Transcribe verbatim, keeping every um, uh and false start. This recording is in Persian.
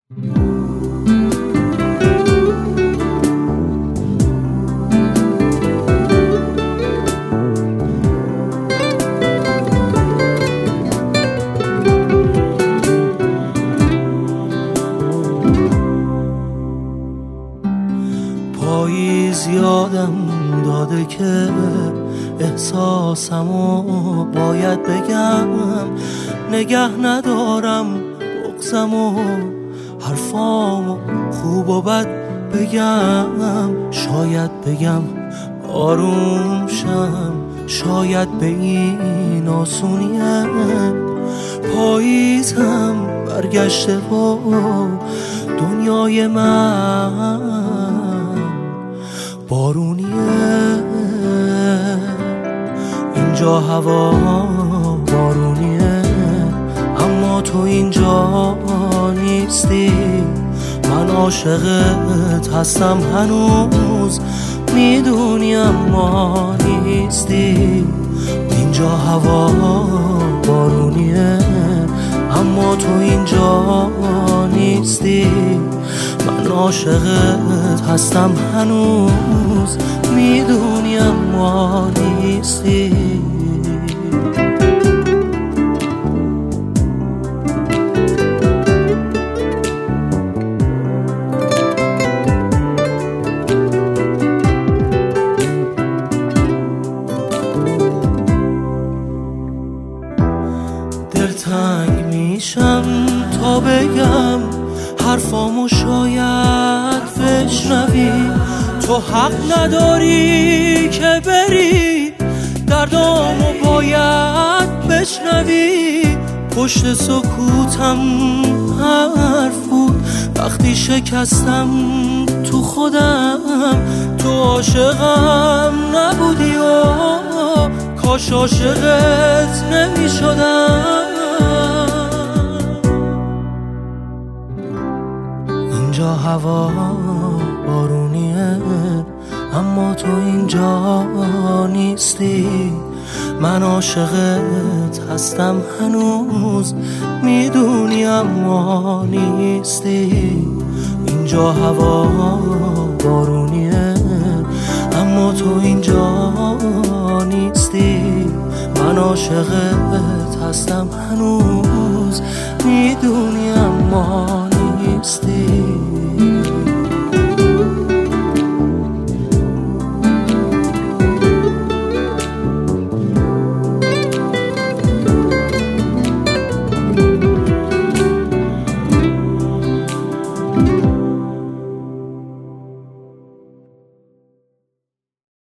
پاییز یادم داده که احساسمو باید بگم، نگه ندارم بغضمو، حرفامو خوب و بد بگم. شاید بگم آروم شم، شاید به این آسونیه. پاییزم برگشته و دنیای من بارونیه. اینجا هوا بارونیه، اما تو اینجا نیستی. من عاشقت هستم هنوز، میدونی اما نیستی. اینجا هوا بارونیه، اما تو اینجا نیستی. من عاشقت هستم هنوز، میدونی اما نیستی. دلتنگ میشم تا بگم حرفامو شاید بشنوی. تو حق نداری که بری، دردامو باید بشنوی. پشت سکوتم حرف بود وقتی شکستم تو خودم. تو عاشقم نبودی و کاش عاشقت نمی شدم. اینجا هوا بارونیه، اما تو اینجا نیستی. من عاشقت هستم هنوز، میدونی اما نیستی. اینجا هوا بارونیه، اما تو اینجا نیستی. من عاشقت هستم هنوز، میدونی